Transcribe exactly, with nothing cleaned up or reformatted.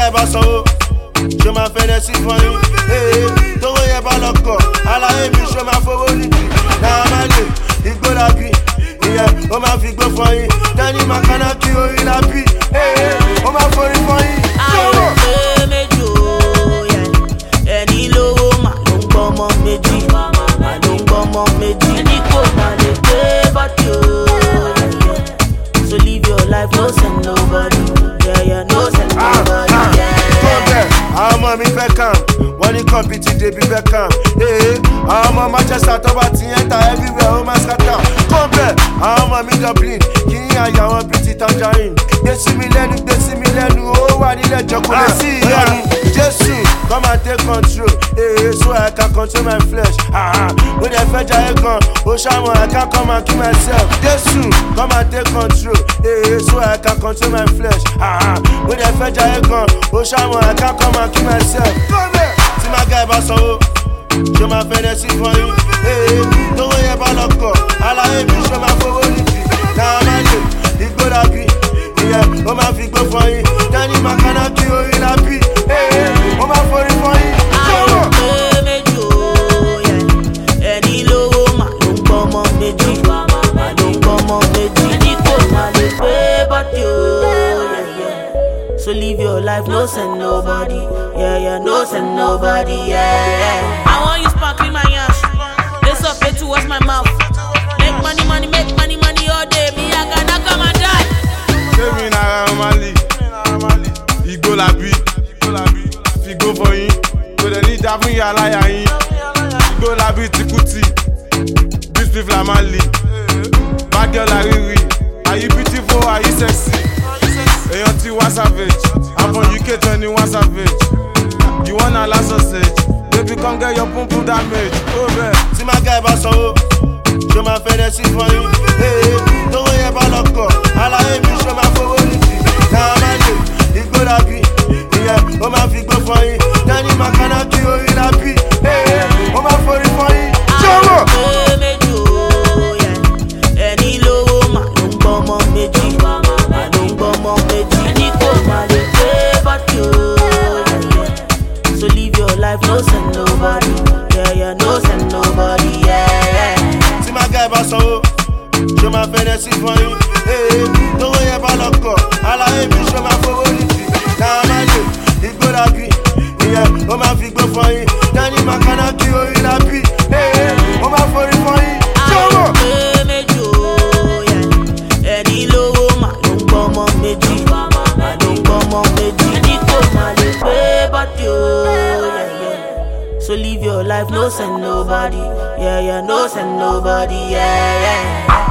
guy bá sanwó, ṣé máa fẹ́rẹ̀ sí fún yín? Tówó yẹn bá lọ kọ̀, aláyé mi ṣó máa fowó nìkì. Náà má lè igbó lábí, ìyẹn ó máa fi gbó fún yín. Tẹ́ni màkánná kí orí lábí, ó máa forí fún yín. Àwọn pé méjì ó yẹ, ẹni lówó mà ló ń gbọ́mọ méjì, mà ló ń gbọ́mọ méjì. Ẹni kò má lè gbé bọ́tì ó. So live your life, no send nobody. Yeah, yeah, no send nobody. Yeah. Àwọn ọmọ mi fẹ́ kàn, wọ́n ní kọ́mpìtì débi fẹ́ kàn. Àwọn ọmọ Manchester tó bá ti enter everywhere ó máa scatter. Kọ́ńbẹ̀, àwọn ọmọ mi Dublin, kì í àyà wọn bíi ti tangerine. Gbé sí mi lẹ́nu, gbé sí mi lẹ́nu, ó wà nílẹ̀ jọkúlẹ̀ sí ìyọnu. Jésù, come and take control. Hey, so I can control my flesh. Mo dẹ̀ fẹ́ jayé gan, ó ṣàmọ̀ I can come and kill myself. Jésù, come and take control. Hey, so I can control my flesh. Mo dẹ̀ fẹ́ jayé gan, ó ṣàmọ̀ I can come and kill myself. Tí máa guy bá sanwó, ṣé máa fẹ́rẹ̀ sí fún yín? Tówó yẹn bá lọ kọ̀, aláyé mi ṣó máa fowó nìkì. Náà má lè igbó lábí, ìyẹn ó máa fi gbó fún yín. Tẹ́ni màkánná kí orí lábí, ó máa forí fún yín. Àwọn pé méjì ó yẹ, ẹni lówó mà ló ń gbọ́mọ méjì, mà ló ń gbọ́mọ méjì. Ẹni kò má lè gbé bọ́tì ó. So live your life, no send nobody. Yeah, yeah, no send nobody. Yeah, yeah. I want you sparkling my ass. This up pay towards my mouth. Make money, money, make money, money all day. Me, I gotta come and die. Ṣé mi nára Mali? Igbó làbí, fi go for yín. Kò dẹ̀ ní ìjà fún ìyá aláya yín. Igbó làbí ti Kuti, beat beef la Mali. Bad girl la Riri, are you beautiful, are you sexy? Èèyàn ti wá savage, I'm from U K twenty-one savage. You wanna last sausage, baby come get your pum pum damage. Oh man. Tí máa guy bá sanwó, ṣé máa fẹ́rẹ̀ sí fún yín? Tówó yẹn bá lọ kọ̀, aláyé mi ṣó máa fowó nìkì. Náà má lè igbó lábí, ìyẹn ó máa fi gbó fún yín. Tẹ́ni màkánná kí orí lábí, ó máa forí fún yín. Àwọn pé méjì ó yẹ, ẹni lówó mà ló ń gbọ́mọ méjì, mà ló ń gbọ́mọ méjì. Ẹni kò má lè gbé bọ́tì ó. So live your life, no send nobody. Yeah, yeah, no send nobody. Yeah, yeah. Tí máa guy bá sanwó, ṣé máa fẹ́rẹ̀ sí fún yín? Tówó yẹn bá lọ kọ̀, aláyé mi ṣó máa fowó nìkì. Náà má lè igbó lábí, ìyẹn ó máa fi gbó fún yín. Tẹ́ni màkánná kí orí lábí, ó máa forí fún yín. Àwọn pé méjì ó yẹ, ẹni lówó mà ló ń gbọ́mọ méjì, mà ló ń gbọ́mọ méjì. Ẹni kò má lè gbé bọ́tì ó. So live your life, no send nobody. Yeah, yeah, no send nobody. Yeah, yeah.